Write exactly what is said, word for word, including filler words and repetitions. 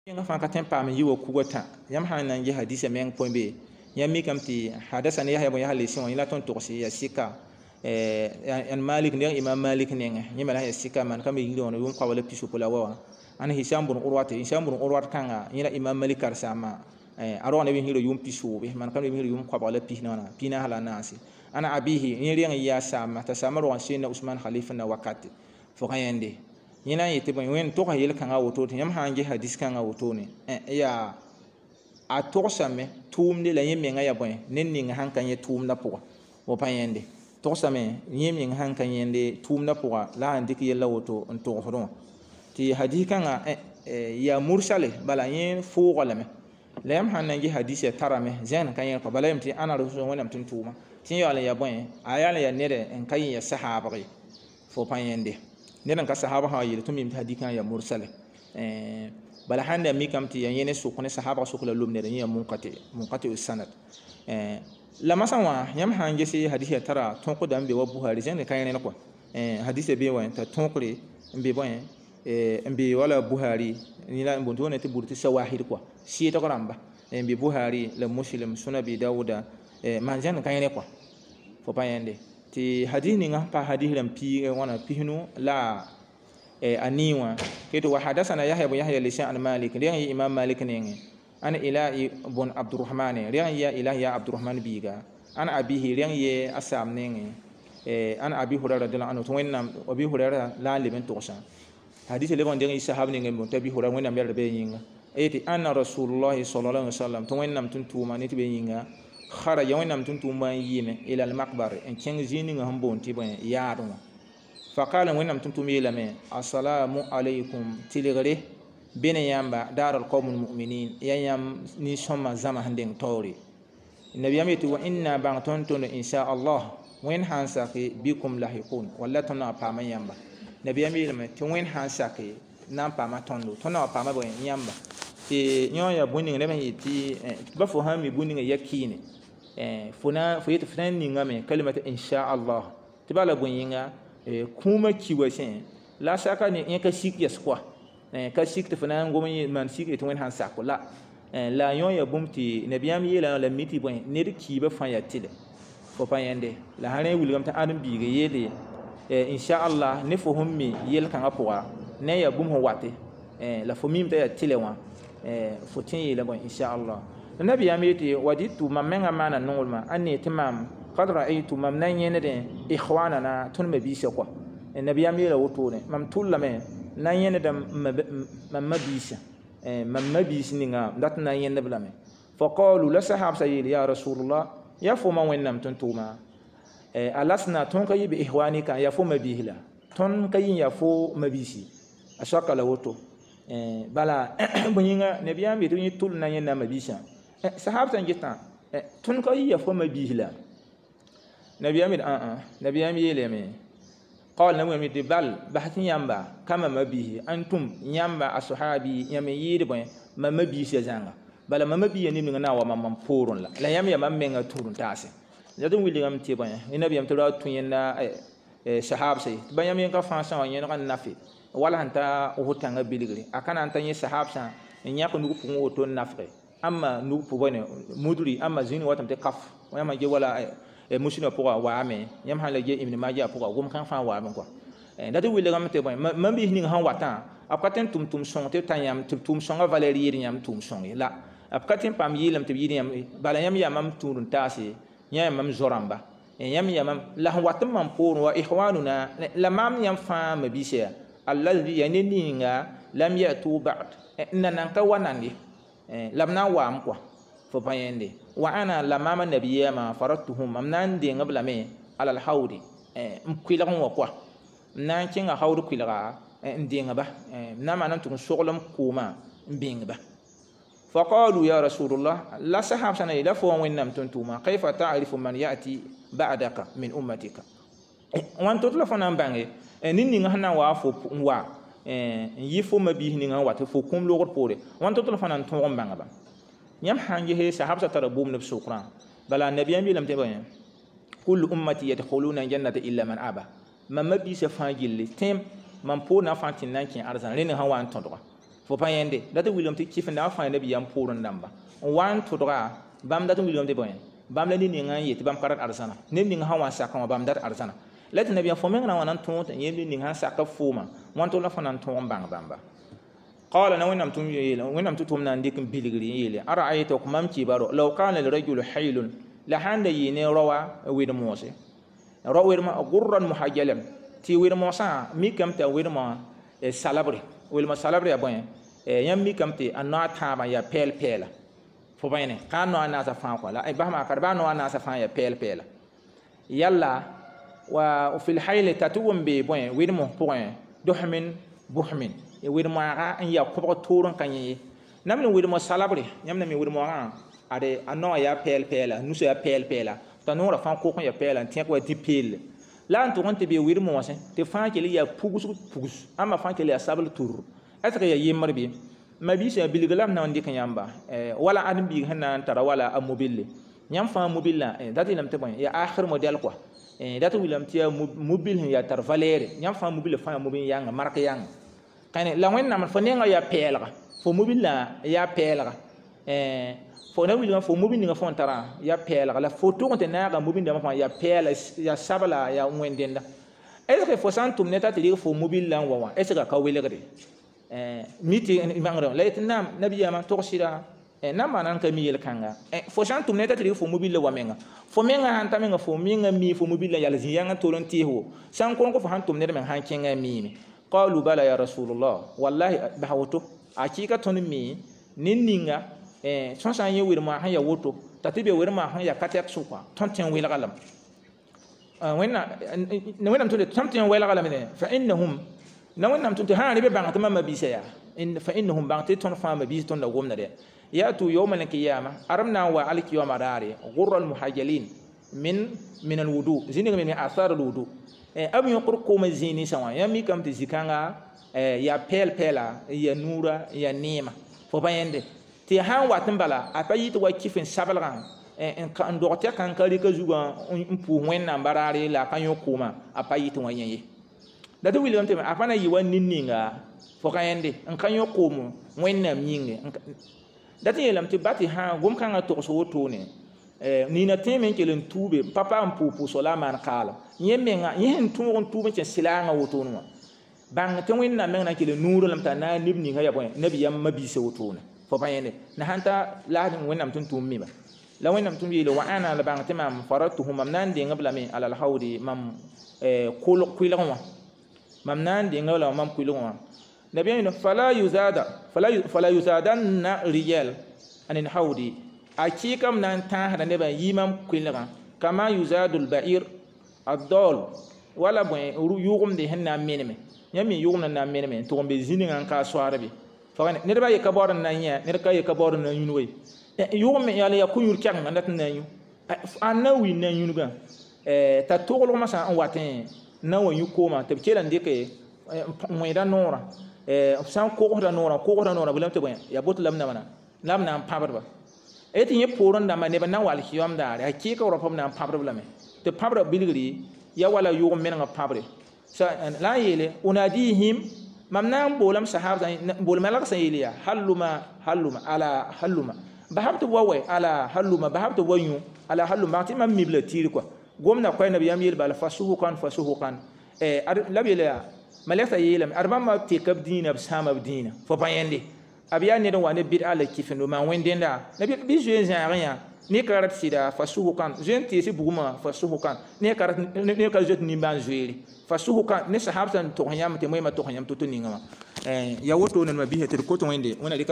Yang fa ka tem pa mi yiwo kugota yam hanan ye hadisi men pombe yam mi kam ti hadasan ya ya ya lesion ila ton toksi ya sika eh an malik ne imam malik ne ni mala ya sika man kam yi don yum qawla pisu pula wa an hisham bun urwat hisham bun urwat kanga ila imam malik kar sama eh aro ne bi hiro yum pisu be man kam bi hiro yum qawla pisna na pina hala nasi ana abihi ni riyan ya sama ta sama ro sin usman khalifa na wakati fo kayende yina yete bon wen to ka yel kan awoto yam hange hadis kan awoto ne ya a to same tum de la yemi nga ya bon nen ni nga han kan ye tum na po wo payende to same yemi nga han kan yende tum na po la andi ki yella woto on to horon ti hadis kan ya mursale bala yin fo wala me la yam han nangi hadis ya tarame zen kan ye ko bala yam ti ana rasul wala mtin tuma tin yo ala ya bon ayala ya nere en kan ya sahaba fo payende nenan ka sahaba ha yele tumim hadikan ya mursala eh bala handa mi kam ti yene su kone sahaba su kula lumne ya munqati munqati sanad eh la masanwa yam hange si hadisi tara ton ko dambe wa buhari jene kayene ko eh hadisi be wa ta ton ko mbe bon eh mbe wala buhari ni la mbonto ne te burti sawahid ko si to ramba mbe buhari la muslim sunabi dauda eh manjan kayene ko fo payende ti hadini nga pa hadith lam pi wana pihnu la e aniwa keto wa hadathana yahya ibn yahya lisan malik riyan imam malik ne ana ila ibn abdurrahman riyan ya ila ya abdurrahman biga ana abihi riyan ye asam ne e ana abi hurara radhiyallahu anhu to wenna abi hurara la liben tosa hadith le bon de sahab ne ngem tabi hurara wenna mer be yinga eti anna rasulullah sallallahu alaihi wasallam to wenna tuntu maniti be yinga khara yawen nam tuntum ban yime ila al maqbar en keng zini ngam bon ti ban yaadu fa qala wen nam tuntum yelame assalamu alaykum tiligare bene yamba daral qawmul mu'minin yayam ni soma zama handen tori nabi yameti wa inna ba'tun insha Allah wen hansaki bikum lahiqun walla tona pa man yamba nabi yameti ti wen hansaki nan pa ma tondo tona pa ma bon yamba ti nyoya buni ngene yiti ba fo ha mi buni yakini eh funa fuyet fran ninga me kalimata insha Allah tibala bunyinga eh kuma kiwashin la saka ni en ka sik yes kwa eh ka sik te fana ngomi man sik et wen han sakola eh la yon ya bumti nabiyam yela la miti bon ne de kiba fan ya tile fo payende la hare wulgam ta adam biga yele eh insha Allah ne fo hummi yel kan apwa ne ya bum ho wate eh la fo mim ta ya tile wa eh fo tin yela bon insha Allah النبي ياميتي وديت ممن معنا نقول أني تمام قد رأيت ممن يندين إخواننا تنم بيسقوا النبي ياميلا وطونه مم طول لما نيندم مم بيس مم بيس نينا دات نيند بلامه فقالوا لسحاب سيد يا رسول الله يا فما وينم تنتوما ألسنا تنكي بإخوانك يا فما بيهلا تنكي يا فما بيسي أشكال وطو بلا بنينا نبي ياميتي طول نيند مبيسا sahab tan gitan tun ko yi fo ma bihla nabiyami a a nabiyami yeleme qal namu mi de bal bahtin yamba kama ma bihi antum yamba ashabi yami yidi bon ma ma bihi se zanga bala ma ma bihi ni na wa mam porun la la yam ya mam menga turun tase yadun wili ngam ti bon nabiyam to tun yenda sahab sai bayam yen ka fansa wa yen kan nafi wala hanta o hotanga biligri akana anta yen sahab sa nyako nugo pungo to nafre amma nu pobone mudri amma zini watam te kaf wama je wala e musino pour wa me yam hala je ibn majah pour gum kan fa wa men quoi e dadu wile gam te bon mambi ni han watan apkaten tum tum son te tanyam tum tum son valeri yam tum son la apkaten pam yilam te yidam bala yam yam mam turun tasi yam mam zoramba yam yam la watam mam pour wa ikhwanuna la mam yam fa mabisha alladhi yaninga lam yatu ba'd inna ka wanandi labna wa mkwa fo payende wa ana lamama nabiyama faratuhum amnan de ngabla me alal hawdi mkwila ko kwa nan kinga hawdu kwila ndi ngaba na manan tun soglam kuma mbingba fa qalu ya rasulullah la sahab sana ila fo wonnam tuntuma kayfa ta'rifu man yati ba'daka min ummatika wan to telefona bange ninni ngana wa fo wa eh yifo mabihi ni nga wata fo kum logor pore wan to telefona to ngom banga ba nyam hangi he sahabta tarabum nab sukran bala nabiyam bilam te bayan kullu ummati yadkhuluna jannata illa man aba mamma bi se fangille tem man po na fantin nan kin arzan ren ha wan to do fo pa yende dat william ti kifin da fa nabi yam purun namba wan tudra bam dat william de boy bam la ni nga yeti bam karat arsana ne ni ha wan saka bam dat arsana let nabi fo men na wanan ton ta yeli ni ha saka fuma wan to la fanan ton bang bamba qala na wenam tum yele wenam tutum na ndikin biligri yele ara ayto ko mam ci baro law kana lil rajul haylun la handa yini rawa wid mose rawa wid ma gurran muhajjalam ti wid mosa mi kam ta wid ma e salabre wil ma salabre aboy e yam mi kam ti anna ta ma ya pel pela fo bayne kan no ana sa fa ko la ay bahma karba no ana sa fa ya pel pela yalla wa fil hayl tatuwum bi boy wid mo point duhmin buhmin e wir ma an ya ko toron kan yi namne wir mo salabre nyamna mi wir mo ha ade anno ya pel pela nuso ya pel pela tanora fan ko ko ya pela tiek wa di pel la an to gonte be wir mo se te fan ke li ya pugus pugus ama fan ke li ya sabal tur atra ya yimar bi ma bi se bilgalam na ndi kan yamba e wala adam bi hanna tara wala amobile nyam fa mobile e dati lam te bon ya akhir model quoi e dati wilam ti mobile ya tar valere nyam fa mobile fa mobile yanga marque yanga kane la wen nam fo nenga ya pelga fo mobile ya pelga eh fo na wili fo mobile nga fo tara ya pelga la fo to konte na ga mobile da ma ya pela ya sabala ya wendenda est ce que fo santum neta ti fo mobile la wa est ce que ka wele gade eh miti mangro la itnam nabiya ma to shira eh nam manan ka mi yel kanga eh fo santum neta ti fo mobile wa menga fo menga han tamenga fo menga mi fo mobile ya la ziyanga to lon tiho san ko ko fo hantum ne men han kenga mi قالوا بلا يا رسول الله والله بحوتو حقيقه تنمي نينغا eh son san yi wirma han ya woto tatibe wirma han ya katek suka tonten wela galam wenna wenna to tonten wela galam ne fa innahum na wenna to ha ne be bangata ma bisaya in fa innahum bangata ton fa ma bis ton da gomna de ya tu yawm al qiyamah aramna wa al qiyamah dare ghurra al muhajjalin min min al wudu zini min athar al wudu eh am yuqur ko mazini sawa ya mi kam ti zikanga eh ya pel pela ya nura ya nima fo bayende ti han watin bala apayi to wakifin sabalgan eh en kan dote kan kali ka zuga un pu wenna barare la kan yokuma apayi to wanyenye da to william te apana yi wan ninninga fo kayende en kan yokumu wenna myinge da ti yelam ti bati ha gum kan to so wotone eh ni na temen kelen tube papa am pu pu so la man kala yemenga yen tuun tuun ci silanga wotonu bang te winna menna kile nuru lam ta na nibni ga yabo nabi yam mabi se wotonu fo bayene na hanta la din winnam tun tum miba la winnam tun bi wa ana la bang te mam faratuhum mam nan de ngabla mi ala al hawdi mam eh kul kuilwa mam nan de ngabla mam kuilwa nabi no fala yuzada fala fala yuzadanna rijal anin hawdi akikam nan ta hada ne ba yimam kuilwa kama yuzadul ba'ir الدول ولا بين يوم ده هنا مينمه يمي يوم ننا مينمه توم بزينين عن كاسواربي فكان نربا يكبر نانيا نركا يكبر نانيوي يوم يالي يكون يركان عندك نانيو أنا وين نانيوغا تطول ما سان واتين ناو يكوما تبكيلا ديك مويدا نورا سان كوكو نورا كوكو نورا بلام تبين يبوت لمنا منا لمنا بابربا eti ye poron da mane ban wal kiyam da hakika ro pam na pabre blame te pabre bilgri ya wala yo men nga pabre sa la yele unadihim mamnam bolam sahaba bolam la sayliya haluma haluma ala haluma bahabtu wawe ala haluma bahabtu wanyu ala haluma ti mam mibla tiri quoi gomna koy nabi yam yel bal fasuhu kan fasuhu kan e labila malaka yelam arbama te kabdina bisama bdina fo bayende abiya ne don wane bid'a la kifin do man wendenda nabi bi je zanya ni karat sida fasuhu kan jenti si buguma fasuhu kan ne karat ne ka jot ni ban zuiri fasuhu kan ne sahabtan to hanyam te moyma to hanyam to to ninga eh ya woto ne ma bi heter ko to wende wona